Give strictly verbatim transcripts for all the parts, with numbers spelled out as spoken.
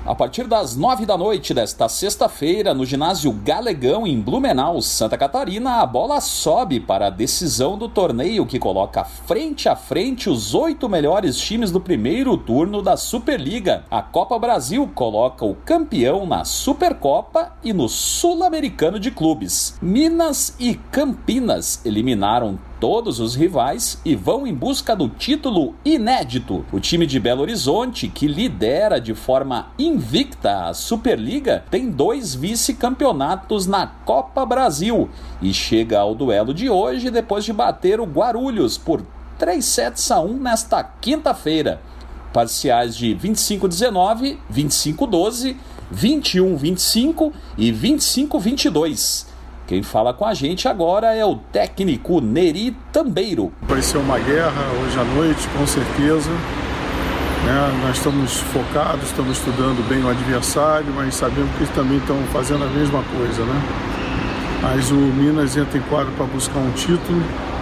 A partir das nove da noite desta sexta-feira, no ginásio Galegão, em Blumenau, Santa Catarina, a bola sobe para a decisão do torneio que coloca frente a frente os oito melhores times do primeiro turno da Superliga. A Copa Brasil coloca o campeão na Supercopa e no Sul-Americano de Clubes. Minas e Campinas eliminaram todos os rivais e vão em busca do título inédito. O time de Belo Horizonte, que lidera de forma invicta a Superliga, tem dois vice-campeonatos na Copa Brasil e chega ao duelo de hoje depois de bater o Guarulhos por três sets a um nesta quinta-feira. Parciais de vinte e cinco a dezenove, vinte e cinco a doze, vinte e um a vinte e cinco e vinte e cinco a vinte e dois. Quem fala com a gente agora é o técnico Neri Tambeiro. Vai ser uma guerra hoje à noite, com certeza. Né? Nós estamos focados, estamos estudando bem o adversário, mas sabemos que eles também estão fazendo a mesma coisa. Né? Mas o Minas entra em quadro para buscar um título.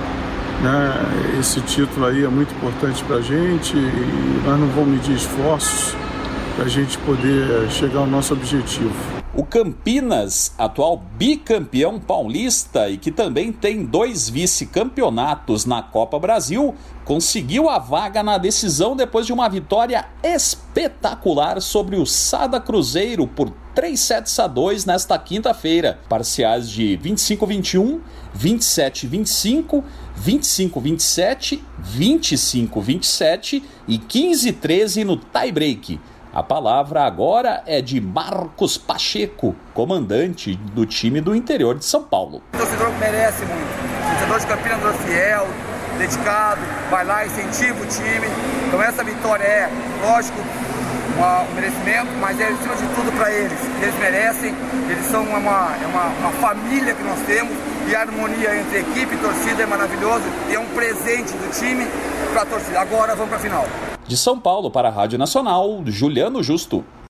Né? Esse título aí é muito importante para a gente e nós não vamos medir esforços para a gente poder chegar ao nosso objetivo. O Campinas, atual bicampeão paulista e que também tem dois vice-campeonatos na Copa Brasil, conseguiu a vaga na decisão depois de uma vitória espetacular sobre o Sada Cruzeiro por três sets a dois nesta quinta-feira. Parciais de vinte e cinco a vinte e um, vinte e sete a vinte e cinco, vinte e cinco a vinte e sete, vinte e cinco a vinte e sete e quinze a treze no tie-break. A palavra agora é de Marcos Pacheco, comandante do time do interior de São Paulo. O torcedor merece muito. O torcedor de Campinas é fiel, dedicado, vai lá, incentiva o time. Então essa vitória é, lógico, uma, um merecimento, mas é acima de tudo para eles. Eles merecem, eles são uma, é uma, uma família que nós temos e a harmonia entre equipe e torcida é maravilhoso e é um presente do time para a torcida. Agora vamos para a final. De São Paulo para a Rádio Nacional, Juliano Justo.